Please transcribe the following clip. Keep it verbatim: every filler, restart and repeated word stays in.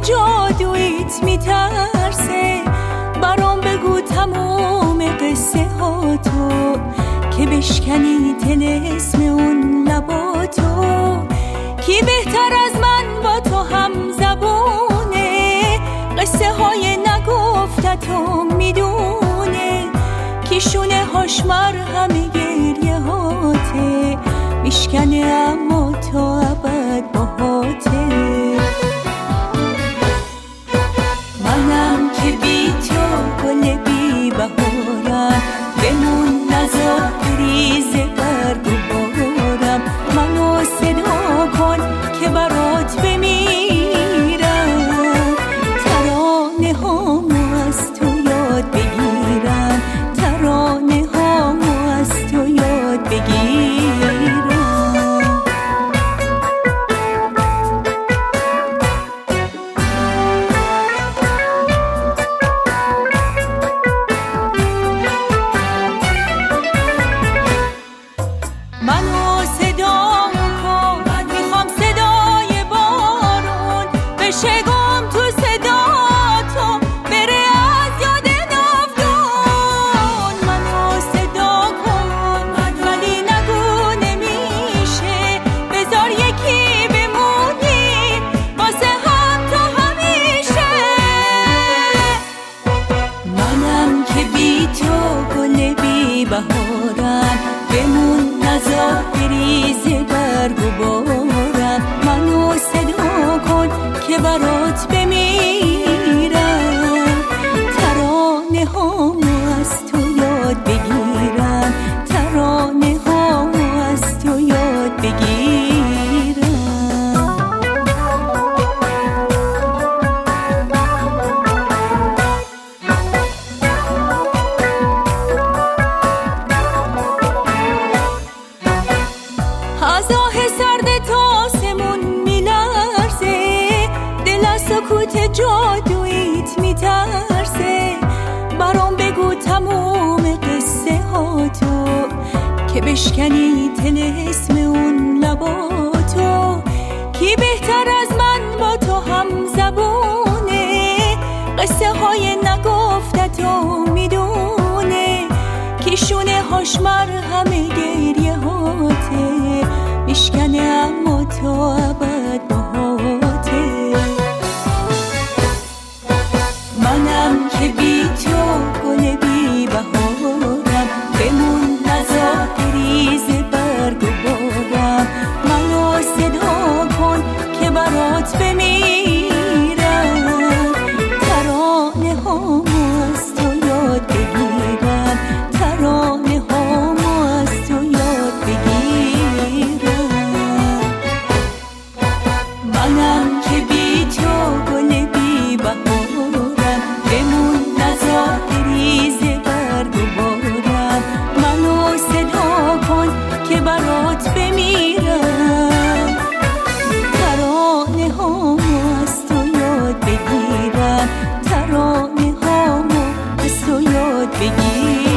جادویت میترسه. برام بگو تمام قصه ها تو، که بشکنی طلسم اون لباتو. کی بهتر از من با تو هم زبونه، قصه های نگفتتو میدونه. کی شونه هاش مرهم گریه هاته، میشکنه اما تا ابد باهاته. منم که بی تو گل بی بهارم، بمون نذار بریزه برگ و بارم. منو صدا کن که برات بمیرم، ترانه هامو از تو یاد بگیرم، ترانه هامو از تو یاد بگیرم. منو صدا کن، میخوام صدای بارون بشه گم تو صدا تو، بره از یاد ناودون. منو صدا کن ولی نگو نمیشه، بذار یکی بمونی واسه هم تا همیشه. منم که بی تو گل بی بهارم، بمون نذار بریزه برگ و بارم. منو صدا کن که برات بمیرم، ترانه هامو از تو یاد بگیرم، ترانه هامو از تو یاد بگیرم. از آه سرد تاسمون میلرزه، دل از سکوت جادویت میترسه. برام بگو تمام قصه ها تو، که بشکنی طلسم اون لباتو. کی بهتر از من با تو هم زبونه، قصه های نگفتتو میدونه. کی شونه هاش مرهم گریه هاته، میشکنه اما تا ابد باهاته. منم که بی تو گل بی بهارم، بمون نذار بریزه برگ و بارم. منو صدا کن که برات بمیرم، ترانه هامو از تو یاد بگیرم، ترانه هامو از تو یاد بگیرم. منم که بی تو گل بی بهارم، بمون نذار بریزه برگ و بارم. منو صدا کن که برات بمیرم، ترانه هامو از تو یاد بگیرم، ترانه هامو از تو یاد بگیرم.